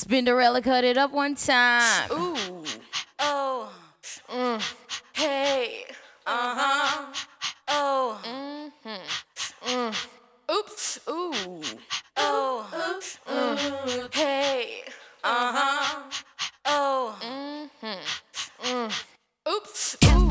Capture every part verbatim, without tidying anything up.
Spinderella, cut it up one time. Ooh, oh, mm, hey, uh-huh, oh, mm-hmm, mm. Oops, ooh, oh, mm, hey, uh-huh, oh, mm-hmm, mm. Oops, ooh.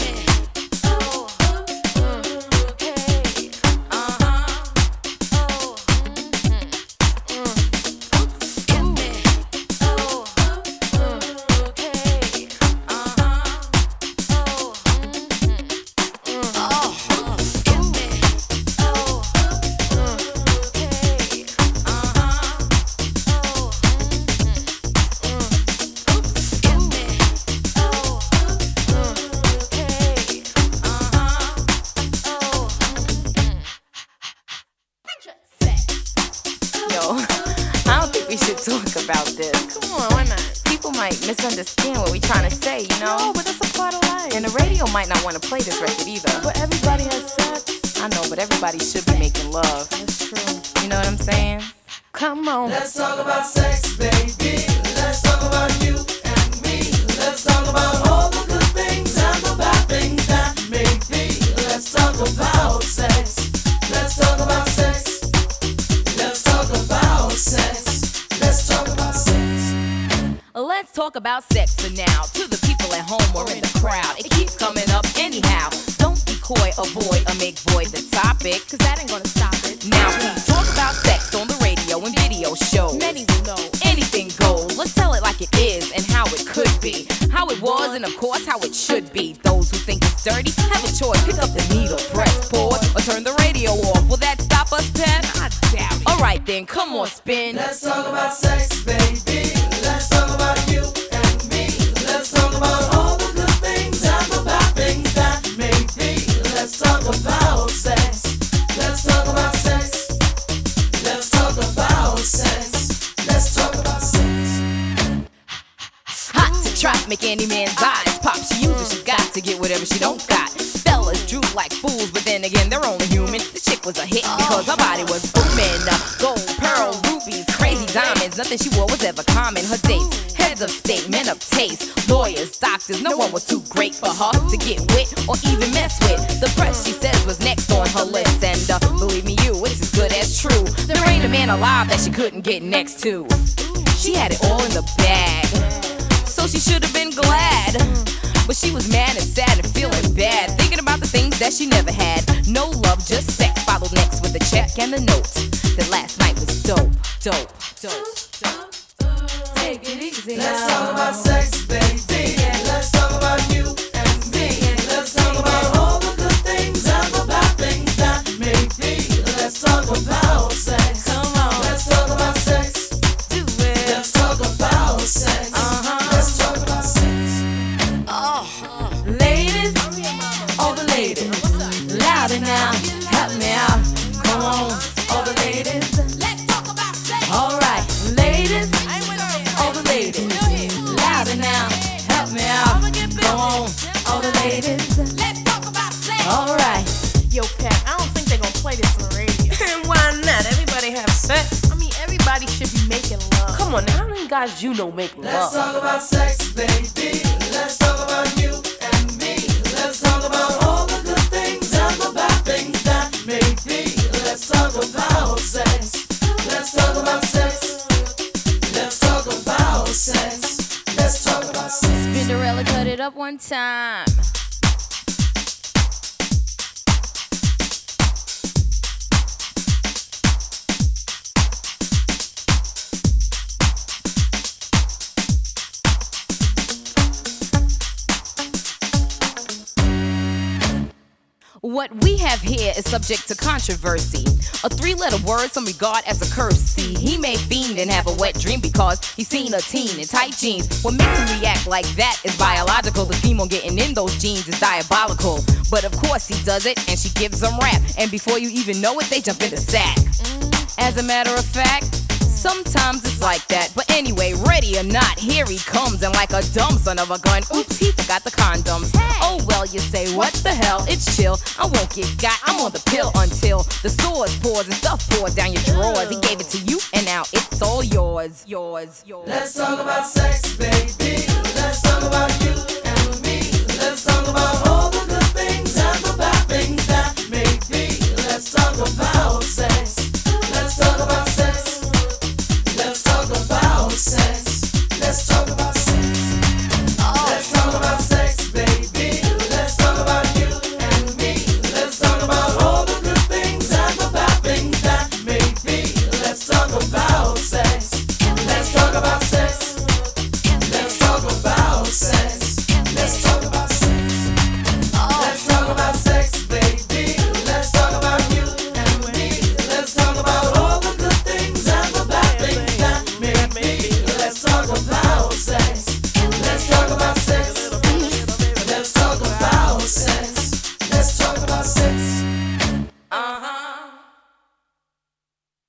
Talk about this. Come on, why not? People might misunderstand what we're trying to say, you know? No, but that's a part of life. And the radio might not want to play this record either. But everybody has sex. I know, but everybody should be making love. That's true. You know what I'm saying? Come on. Let's talk about sex, baby. Let's talk about you and me. Let's talk about all the good things and the bad things that may be. Let's talk about sex. Let's talk about sex. Let's talk about sex. Let's talk about sex. Let's talk about sex for now. To the people at home or in the crowd, it keeps coming up anyhow. Don't be coy, avoid, or make void the topic, cause that ain't gonna stop it. Now we talk about sex on the radio and video shows. Many will know. Anything goes. Let's tell it like it is and how it could be. How it was and of course how it should be. Those who think it's dirty have a choice. Pick up the needle, press pause, or turn the radio off. Will that stop us, Pep? I doubt it. Alright then, come on, spin. Let's talk about sex, baby. Let's talk about you and me. Let's talk about all the good things and the bad things that may be. Let's talk about sex. Let's talk about sex. Let's talk about sex. Let's talk about sex. Hot to trap, make any man's eyes pop. She uses, she got to get whatever she don't got. Fellas droop like fools, but then again, they're only human. The chick was a hit because her body was booming. Gold, pearl, rubies, crazy diamonds. Nothing she wore was ever common. Her dates, heads of state, men of taste, lawyers, doctors. No one was too great for her to get with or even mess with. The press, she says, was next on her list. And uh, believe me, you, it's as good as true. There ain't a man alive that she couldn't get next to. She had it all in the bag, so she should have been glad. But she was mad and sad and feeling bad, thinking about the things that she never had. No love, just sex. Followed next with a check and a note that last night was dope, dope, dope, dope. Take it easy. Let's talk about sex, baby. Let's talk about you and me. Let's talk about all the good things and the bad things that may be. Let's talk about sex. Come on. Let's talk about sex. Do it. Let's talk about sex. Uh-huh. Let's talk about sex. Oh, ladies, all the ladies, louder now, help me out. Come on, all the ladies. Let's talk about sex. All right, ladies, all the ladies, louder now, help me out. Come on, all the ladies. Let's talk about sex. All right. Yo, Pat, I don't think they're gonna play this on the radio. And why not? Everybody have sex. I mean, everybody should be making love. Come on, now, how many guys you know make Let's love? talk about sex, baby. Let's talk about you and me. Let's talk about all the good things and the bad things that may be. Let's talk about sex. Let's talk about sex. Let's talk about sex. Let's talk about sex. Spinderella, cut it up one time. What we have here is subject to controversy. A three-letter word some regard as a curse. See, he may fiend and have a wet dream because he's seen a teen in tight jeans. What makes him react like that is biological. The scheme on getting in those jeans is diabolical. But of course he does it, and she gives them rap. And before you even know it, they jump in the sack. As a matter of fact, sometimes it's like that. But anyway, ready or or not, here he comes, and like a dumb son of a gun, oops, he forgot the condoms. Oh well, you say, what the hell? It's chill, I won't get got, I'm on the pill until the sores pours and stuff pours down your drawers. He gave it to you, and now it's all yours, yours, yours. Let's talk about sex, baby. Let's talk about you